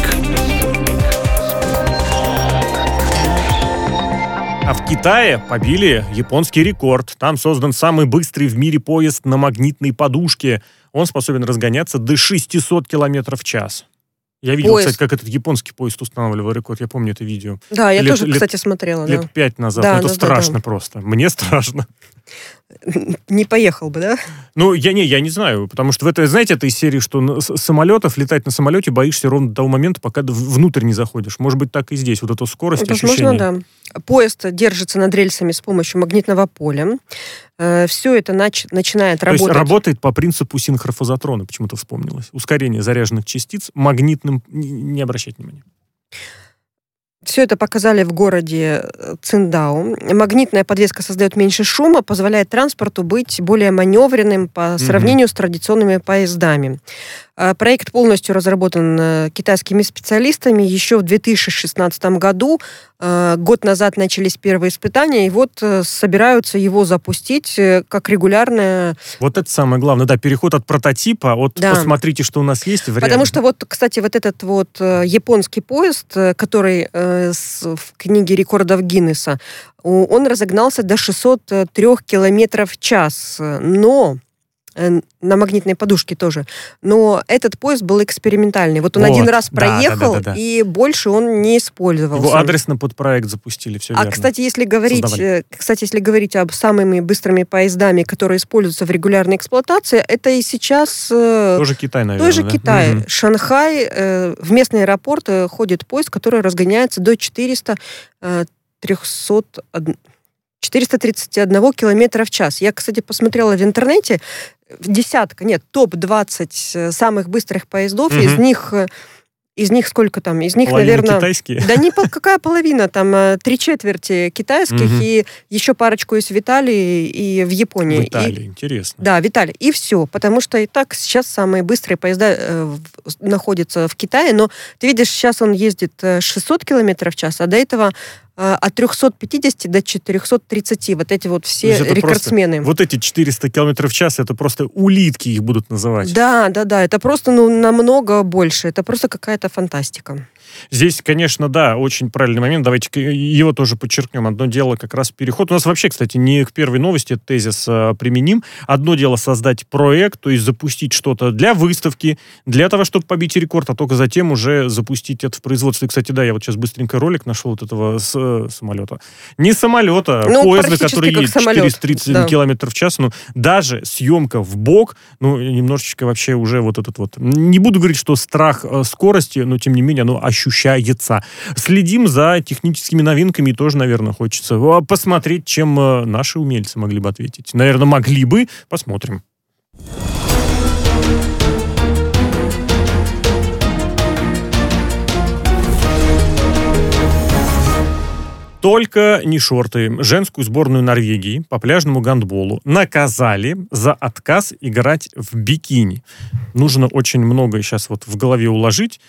А в Китае побили японский рекорд. Там создан самый быстрый в мире поезд на магнитной подушке. Он способен разгоняться до шестьсот километров в час. Я видел, поезд. Кстати, как этот японский поезд устанавливал рекорд. Я помню это видео. Да, я лет, тоже, лет, кстати, смотрела. Лет да. пять назад. Да, ну, это да, страшно да, да. просто. Мне страшно. Не поехал бы, да? Ну, я не, я не знаю, потому что в этой, знаете, этой серии, что с самолетов, летать на самолете боишься ровно до того момента, пока внутрь не заходишь. Может быть, так и здесь. Вот эту скорость, возможно, ощущение. Да. Поезд держится над рельсами с помощью магнитного поля. Все это нач- начинает То работать. То есть работает по принципу синхрофазотрона, почему-то вспомнилось. Ускорение заряженных частиц магнитным... Не, не обращать внимания. Все это показали в городе Циндао. Магнитная подвеска создает меньше шума, позволяет транспорту быть более маневренным по сравнению mm-hmm. с традиционными поездами. Проект полностью разработан китайскими специалистами еще в две тысячи шестнадцатом году. Год назад начались первые испытания, и вот собираются его запустить как регулярное... Вот это самое главное, да, переход от прототипа, от да. посмотрите, что у нас есть в реальности. Потому что вот, кстати, вот этот вот японский поезд, который в книге рекордов Гиннесса, он разогнался до шестьсот три километров в час, но... на магнитной подушке тоже. Но этот поезд был экспериментальный. Вот он вот. один раз проехал, да, да, да, да. и больше он не использовался. Его адресно под проект запустили, все а, верно. Кстати, если говорить, кстати, если говорить об самыми быстрыми поездами, которые используются в регулярной эксплуатации, это и сейчас... Тоже Китай, наверное. Тоже да? Китай. Угу. Шанхай. В местный аэропорт ходит поезд, который разгоняется до четыреста тридцать один километра в час. Я, кстати, посмотрела в интернете, десятка, нет, топ двадцать самых быстрых поездов, mm-hmm. из них Из них сколько там? Из них, половина наверное... китайские? Да не какая половина, там три четверти китайских, угу. и еще парочку из в Италии и в Японии. В Италии, и... интересно. Да, в Италии. И все, потому что и так сейчас самые быстрые поезда э, находятся в Китае, но ты видишь, сейчас он ездит шестьсот километров в час, а до этого от трехсот пятидесяти до четырехсот тридцати. Вот эти вот все рекордсмены. Просто, вот эти четыреста километров в час, это просто улитки их будут называть. Да, да, да. Это просто ну, намного больше. Это просто какая-то фантастика. Здесь, конечно, да, очень правильный момент. Давайте его тоже подчеркнем. Одно дело как раз переход. У нас вообще, кстати, не к первой новости этот тезис а, применим. Одно дело создать проект, то есть запустить что-то для выставки, для того, чтобы побить рекорд, а только затем уже запустить это в производство. И, кстати, да, я вот сейчас быстренько ролик нашел вот этого с, э, самолета. Не самолета, а ну, поезда, который едет четыреста тридцать да. километров в час. Ну, даже съемка в бок, ну, немножечко вообще уже вот этот вот... Не буду говорить, что страх э, скорости, но, тем не менее, оно ощущается. Следим за техническими новинками, и тоже, наверное, хочется посмотреть, чем наши умельцы могли бы ответить. Наверное, могли бы. Посмотрим. Только не шорты. Женскую сборную Норвегии по пляжному гандболу наказали за отказ играть в бикини. Нужно очень многое сейчас вот в голове уложить.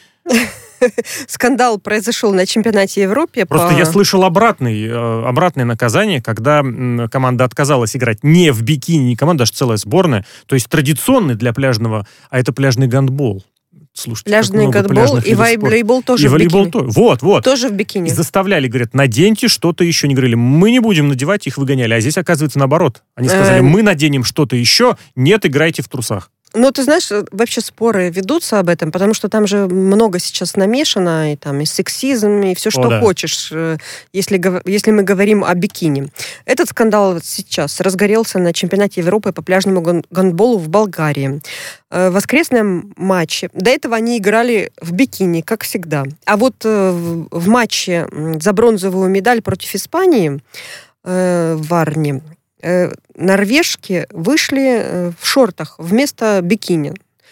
Скандал произошел на чемпионате Европы. Просто по... я слышал обратный, обратное наказание, когда команда отказалась играть не в бикини, не команда, даже целая сборная, то есть традиционный для пляжного, а это пляжный гандбол. Слушайте, пляжный гандбол и волейбол тоже и в волейбол бикини. То... Вот, вот. Тоже в бикини. И заставляли, говорят, наденьте что-то еще. Не говорили, мы не будем надевать, их выгоняли. А здесь, оказывается, наоборот. Они сказали, мы наденем что-то еще, нет, играйте в трусах. Ну, ты знаешь, вообще споры ведутся об этом, потому что там же много сейчас намешано, и там и сексизм, и все, что О, да. хочешь, если, если мы говорим о бикини. Этот скандал сейчас разгорелся на чемпионате Европы по пляжному гандболу в Болгарии. В воскресном матче. До этого они играли в бикини, как всегда. А вот в матче за бронзовую медаль против Испании в Варне норвежки вышли в шортах вместо бикини.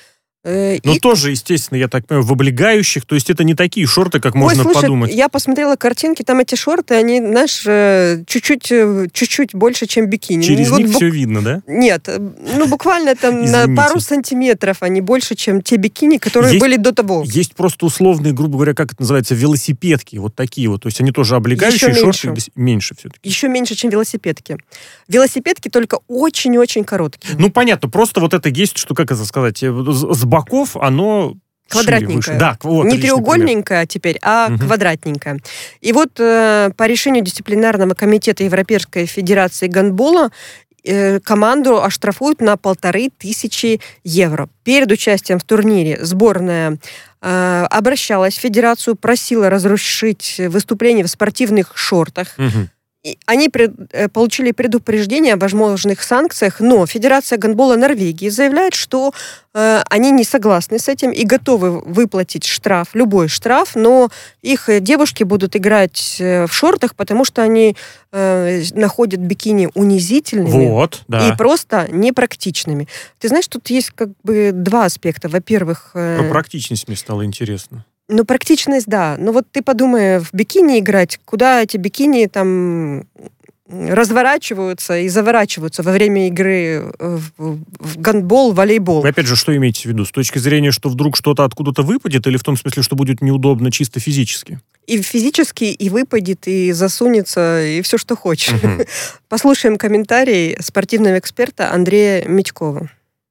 Но и... тоже, естественно, я так понимаю, в облегающих, то есть это не такие шорты, как Ой, можно слушай, подумать. Я посмотрела картинки, там эти шорты, они, знаешь, чуть-чуть, чуть-чуть больше, чем бикини. Через вот них бук... все видно, да? Нет, ну буквально там на пару сантиметров они больше, чем те бикини, которые есть, были до того. Есть просто условные, грубо говоря, как это называется, велосипедки, вот такие вот, то есть они тоже облегающие, Еще шорты меньше. меньше все-таки. Еще меньше, чем велосипедки. Велосипедки только очень-очень короткие. Ну, понятно, просто вот это есть, что, как это сказать, с боков оно квадратненькая. Да, вот, не треугольненькая теперь, а угу. квадратненькая. И вот э, по решению дисциплинарного комитета Европейской Федерации гандбола э, команду оштрафуют на полторы тысячи евро. Перед участием в турнире сборная э, обращалась в федерацию, просила разрешить выступление в спортивных шортах. Угу. Они пред, получили предупреждение о возможных санкциях, но Федерация гандбола Норвегии заявляет, что э, они не согласны с этим и готовы выплатить штраф, любой штраф, но их девушки будут играть в шортах, потому что они э, находят бикини унизительными вот, да. и просто непрактичными. Ты знаешь, тут есть как бы два аспекта. Во-первых... Э, Про практичность мне стало интересно. Ну, практичность, да. Но вот ты подумай, в бикини играть, куда эти бикини там разворачиваются и заворачиваются во время игры в, в гандбол, волейбол. Вы опять же, что имеете в виду? С точки зрения, что вдруг что-то откуда-то выпадет, или в том смысле, что будет неудобно чисто физически? И физически, и выпадет, и засунется, и все, что хочешь. Угу. Послушаем комментарий спортивного эксперта Андрея Митькова.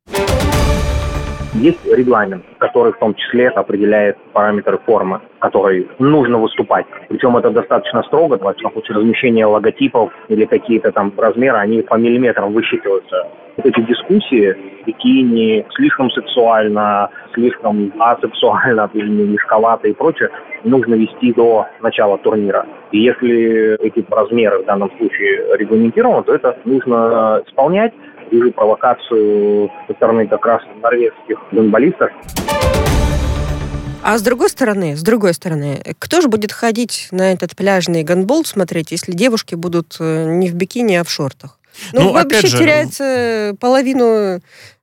Есть регламент, который в том числе определяет параметры формы, которой нужно выступать. Причем это достаточно строго, во всяком случае, размещение логотипов или какие-то там размеры, они по миллиметрам высчитываются. Вот эти дискуссии, бикини, слишком сексуально, слишком асексуально, мешковато и прочее, нужно вести до начала турнира. И если эти размеры в данном случае регламентированы, то это нужно исполнять. Вижу провокацию со стороны как раз норвежских гандболистов. А с другой стороны, с другой стороны, кто же будет ходить на этот пляжный гандбол смотреть, если девушки будут не в бикини, а в шортах? Ну, ну вообще же... теряется половину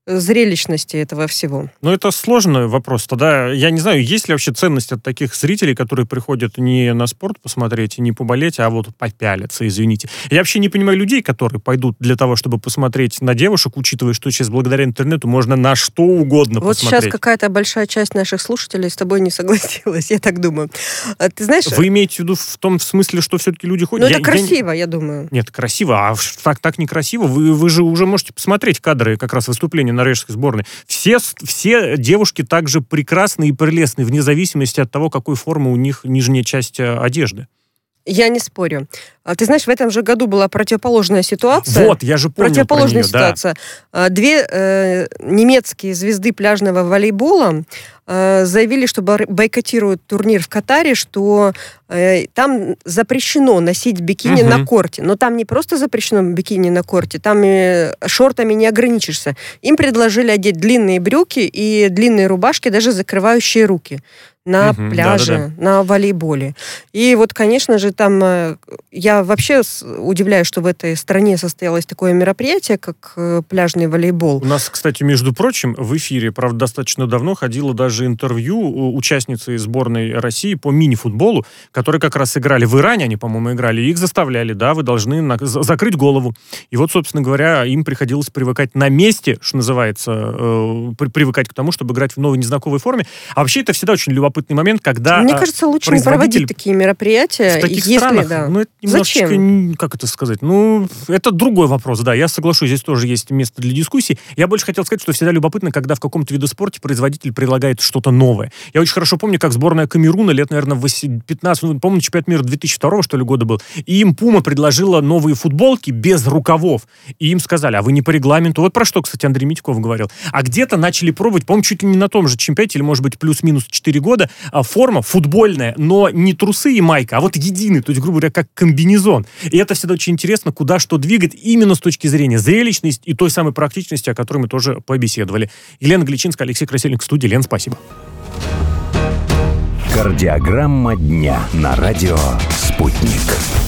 зрелищности этого всего. Ну, это сложный вопрос. Тогда я не знаю, есть ли вообще ценность от таких зрителей, которые приходят не на спорт посмотреть, не поболеть, а вот попялиться, извините. Я вообще не понимаю людей, которые пойдут для того, чтобы посмотреть на девушек, учитывая, что сейчас благодаря интернету можно на что угодно вот посмотреть. Вот сейчас какая-то большая часть наших слушателей с тобой не согласилась, я так думаю. Ты знаешь... Вы имеете в виду в том смысле, что все-таки люди ходят? Ну, это я, красиво, я... я думаю. Нет, красиво, а так, так некрасиво. Вы, вы же уже можете посмотреть кадры как раз выступления норвежской сборной. Все, все девушки также прекрасны и прелестны, вне зависимости от того, какой формы у них нижняя часть одежды. Я не спорю. Ты знаешь, в этом же году была противоположная ситуация. Вот, я же помню Противоположная про нее, ситуация. Да. Две э, немецкие звезды пляжного волейбола э, заявили, что бойкотируют турнир в Катаре, что э, там запрещено носить бикини угу. на корте. Но там не просто запрещено бикини на корте, там э, шортами не ограничишься. Им предложили одеть длинные брюки и длинные рубашки, даже закрывающие руки. На угу, пляже, да-да-да. На волейболе. И вот, конечно же, там... Я вообще удивляюсь, что в этой стране состоялось такое мероприятие, как пляжный волейбол. У нас, кстати, между прочим, в эфире, правда, достаточно давно ходило даже интервью участницы сборной России по мини-футболу, которые как раз играли в Иране, они, по-моему, играли, и их заставляли, да, вы должны на... закрыть голову. И вот, собственно говоря, им приходилось привыкать на месте, что называется, э, привыкать к тому, чтобы играть в новой незнакомой форме. А вообще это всегда очень любопытный момент, когда Мне кажется, лучше не проводить такие мероприятия. В таких если, странах, да. ну, это немножечко, Зачем? Как это сказать, ну, это другой вопрос, да, я соглашусь, здесь тоже есть место для дискуссий. Я больше хотел сказать, что всегда любопытно, когда в каком-то виде спорта производитель предлагает что-то новое. Я очень хорошо помню, как сборная Камеруна лет, наверное, пятнадцать, ну, помню, чемпионат мира две тысячи второго, что ли, года был, и им Пума предложила новые футболки без рукавов, и им сказали, а вы не по регламенту, вот про что, кстати, Андрей Митьков говорил, а где-то начали пробовать, по-моему, чуть ли не на том же чемпионате, или, может быть, плюс-минус четыре года, форма футбольная, но не трусы и майка, а вот единый, то есть, грубо говоря, как комбинезон. И это всегда очень интересно, куда что двигать именно с точки зрения зрелищности и той самой практичности, о которой мы тоже побеседовали. Елена Гличинская, Алексей Красильник в студии. Лен, спасибо. Кардиограмма дня на радио «Спутник».